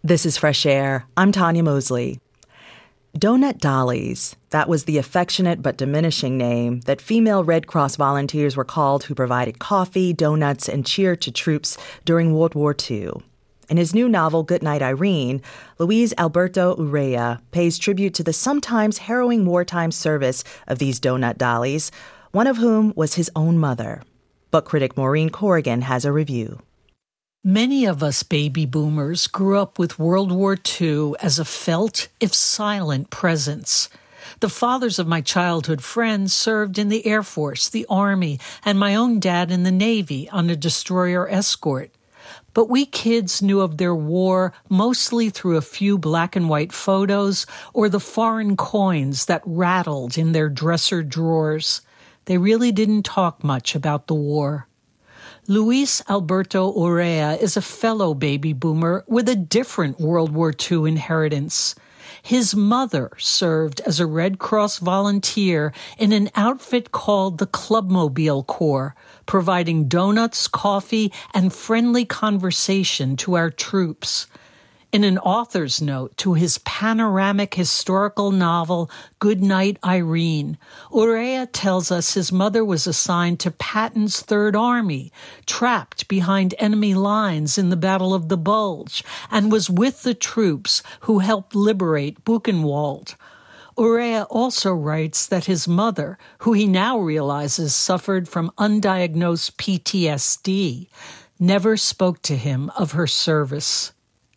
This is Fresh Air. I'm Tanya Mosley. Donut Dollies, that was the affectionate but diminishing name that female Red Cross volunteers were called who provided coffee, donuts, and cheered to troops during World War II. In his new novel, Goodnight Irene, Luis Alberto Urrea pays tribute to the sometimes harrowing wartime service of these donut dollies, one of whom was his own mother. Book critic Maureen Corrigan has a review. Many of us baby boomers grew up with World War II as a felt, if silent, presence. The fathers of my childhood friends served in the Air Force, the Army, and my own dad in the Navy on a destroyer escort. But we kids knew of their war mostly through a few black and white photos or the foreign coins that rattled in their dresser drawers. They really didn't talk much about the war. Luis Alberto Urrea is a fellow baby boomer with a different World War II inheritance. His mother served as a Red Cross volunteer in an outfit called the Clubmobile Corps, providing donuts, coffee, and friendly conversation to our troops. In an author's note to his panoramic historical novel, Goodnight Irene, Urrea tells us his mother was assigned to Patton's Third Army, trapped behind enemy lines in the Battle of the Bulge, and was with the troops who helped liberate Buchenwald. Urrea also writes that his mother, who he now realizes suffered from undiagnosed PTSD, never spoke to him of her service.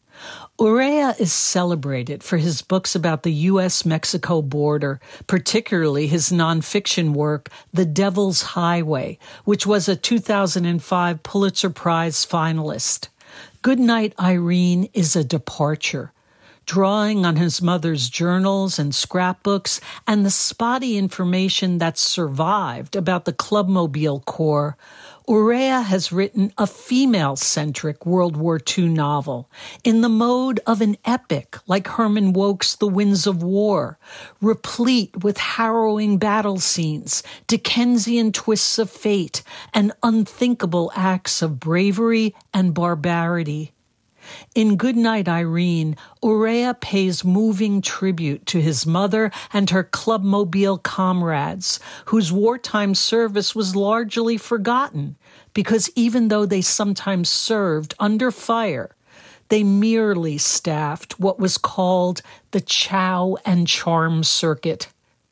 Urrea is celebrated for his books about the U.S.-Mexico border, particularly his nonfiction work, The Devil's Highway, which was a 2005 Pulitzer Prize finalist. Goodnight Irene is a departure. Drawing on his mother's journals and scrapbooks and the spotty information that survived about the Clubmobile Corps, Urrea has written a female-centric World War II novel in the mode of an epic like Herman Wouk's The Winds of War, replete with harrowing battle scenes, Dickensian twists of fate, and unthinkable acts of bravery and barbarity. In Goodnight Irene, Urrea pays moving tribute to his mother and her Clubmobile comrades, whose wartime service was largely forgotten, because even though they sometimes served under fire, they merely staffed what was called the chow and charm circuit.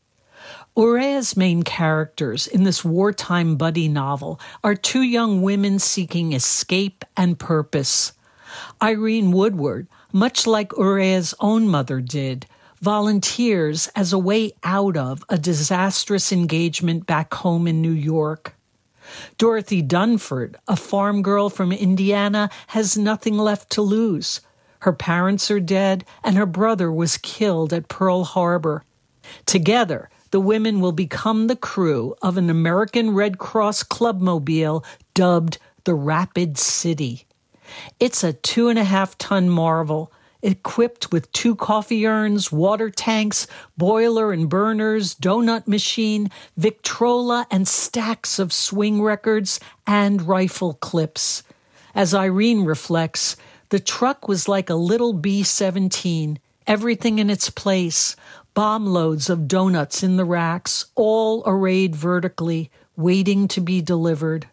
Urrea's main characters in this wartime buddy novel are two young women seeking escape and purpose. Irene Woodward, much like Urrea's own mother did, volunteers as a way out of a disastrous engagement back home in New York. Dorothy Dunford, a farm girl from Indiana, has nothing left to lose. Her parents are dead, and her brother was killed at Pearl Harbor. Together, the women will become the crew of an American Red Cross Clubmobile dubbed the Rapid City. It's a 2.5-ton marvel, equipped with 2 coffee urns, water tanks, boiler and burners, donut machine, Victrola, and stacks of swing records and rifle clips. As Irene reflects, the truck was like a little B-17, everything in its place, bomb loads of donuts in the racks, all arrayed vertically, waiting to be delivered.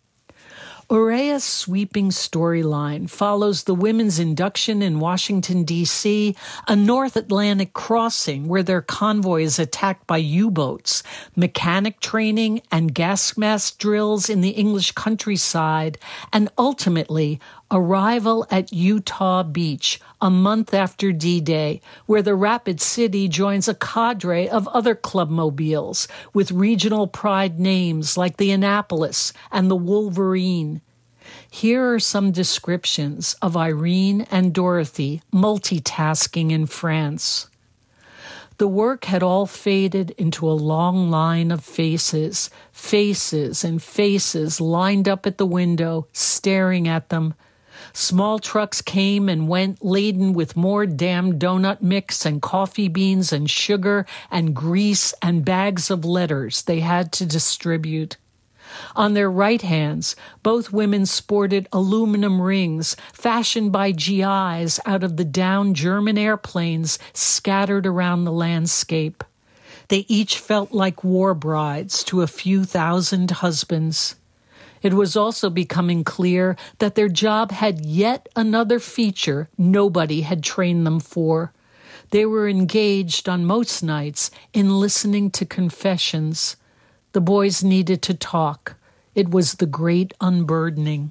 Urrea's sweeping storyline follows the women's induction in Washington, D.C., a North Atlantic crossing where their convoy is attacked by U-boats, mechanic training and gas mask drills in the English countryside, and ultimately arrival at Utah Beach a month after D-Day, where the Rapid City joins a cadre of other clubmobiles with regional pride names like the Annapolis and the Wolverine. Here are some descriptions of Irene and Dorothy multitasking in France. The work had all faded into a long line of faces, faces and faces lined up at the window, staring at them. Small trucks came and went laden with more damn donut mix and coffee beans and sugar and grease and bags of letters they had to distribute. On their right hands, both women sported aluminum rings fashioned by GIs out of the downed German airplanes scattered around the landscape. They each felt like war brides to a few thousand husbands. It was also becoming clear that their job had yet another feature nobody had trained them for. They were engaged on most nights in listening to confessions. The boys needed to talk. It was the great unburdening.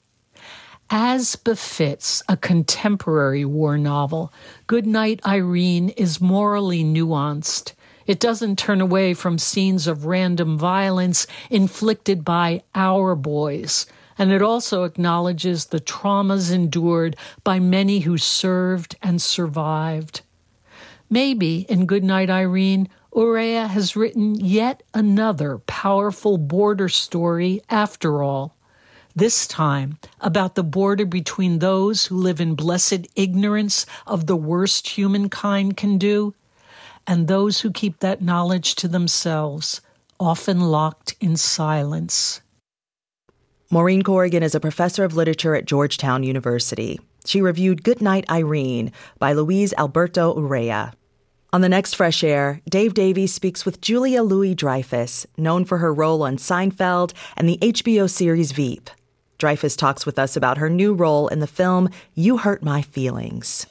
As befits a contemporary war novel, Goodnight Irene is morally nuanced. It doesn't turn away from scenes of random violence inflicted by our boys, and it also acknowledges the traumas endured by many who served and survived. Maybe in Goodnight Irene, Urrea has written yet another powerful border story after all. This time about the border between those who live in blessed ignorance of the worst humankind can do, and those who keep that knowledge to themselves, often locked in silence. Maureen Corrigan is a professor of literature at Georgetown University. She reviewed Goodnight Irene by Luis Alberto Urrea. On the next Fresh Air, Dave Davies speaks with Julia Louis-Dreyfus, known for her role on Seinfeld and the HBO series Veep. Dreyfus talks with us about her new role in the film You Hurt My Feelings.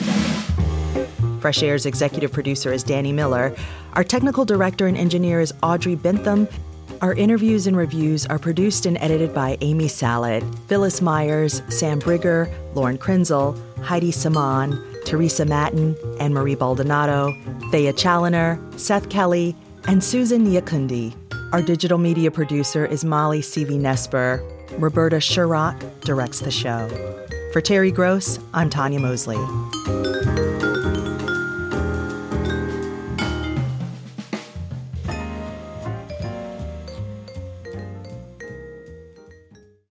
Fresh Air's executive producer is Danny Miller. Our technical director and engineer is Audrey Bentham. Our interviews and reviews are produced and edited by Amy Salad, Phyllis Myers, Sam Brigger, Lauren Krenzel, Heidi Saman, Teresa Matten, Anne-Marie Baldonado, Thea Challoner, Seth Kelly, and Susan Nyakundi. Our digital media producer is Molly Seavey-Nesper. Roberta Sherrock directs the show. For Terry Gross, I'm Tanya Mosley.